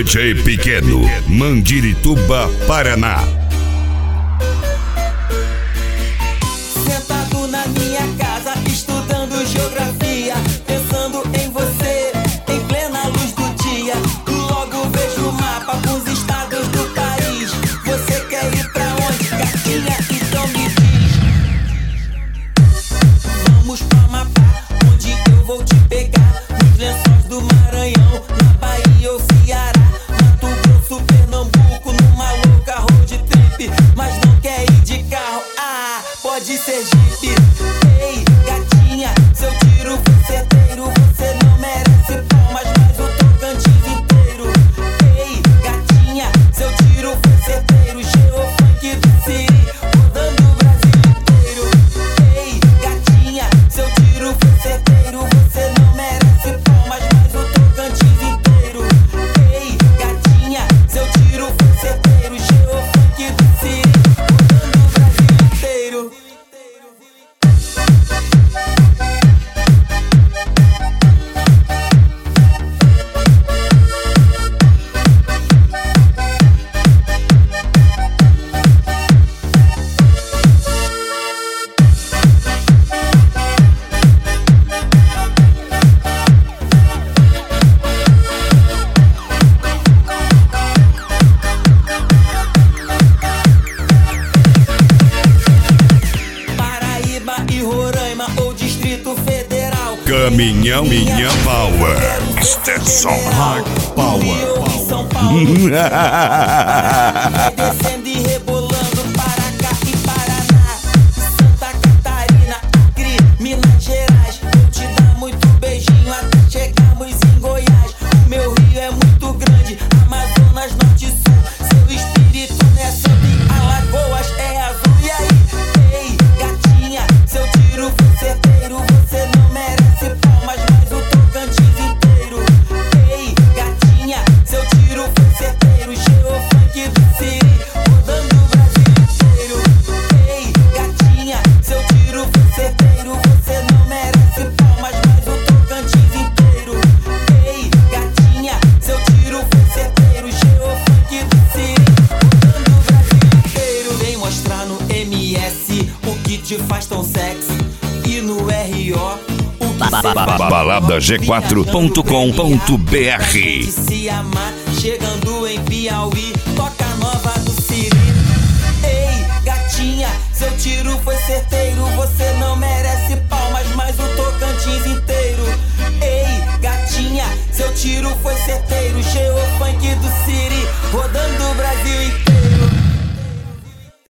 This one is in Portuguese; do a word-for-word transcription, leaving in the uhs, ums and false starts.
D J Pequeno, Mandirituba, Paraná. Sentado na minha casa, estudando geografia, pensando em você, em plena luz do dia. Logo vejo o mapa com os estados do país. Você quer ir pra onde, gatinha? Então me diz. Vamos pra Amapá, onde eu vou te pegar. Nos lençóis do Maranhão, na Bahia ou Ceará, Mato Grosso, Pernambuco, numa louca road trip. Mas não quer ir de carro, ah, pode ser Jeep. Ei, gatinha, se eu tiro foi certeiro. Você não merece palmas, mas o Tocantins inteiro. Ei, gatinha, se eu tiro foi certeiro. Geofunk do Siri, rodando o Brasil inteiro. Ei, gatinha, se eu tiro foi certeiro. Você não merece palmas, mas o Tocantins inteiro. Ei, gatinha, se eu tiro foi certeiro. Geofunk do Siri, rodando o Brasil inteiro. Paraíba e Roraima ou Distrito Federal. Caminhão Minha Power. Stetson Rock Power. Rio e São Paulo. Vai descendo e rebolando para cá e Paraná. Santa Catarina, Acre, Minas Gerais. Vou te dar muito beijinho até chegarmos em Goiás. O meu rio é muito grande, Amazonas, Norte e Sul. Seu espírito não é santo e Alagoas é azul. E aí? Ei, gatinha, seu tiro foi certeiro. Você não merece palmas, mas o Tocantins inteiro. Ei, gatinha, seu tiro foi certeiro. Geofunk do Siri, rodando o Brasil inteiro. Ei, gatinha, seu tiro foi certeiro. Você não merece palmas, mas o Tocantins inteiro. Ei, gatinha, seu tiro foi certeiro. Geofunk do Siri, rodando o Brasil inteiro. Vem mostrar no M S o que te faz tão sexy. E no R O o que cê faz. balada g quatro ponto com ponto b r. Se amar, chegando em Piauí, toca nova do Siri. Ei, gatinha, seu tiro foi certeiro. Você não merece palmas, mas o Tocantins inteiro. Ei, gatinha, seu tiro foi certeiro.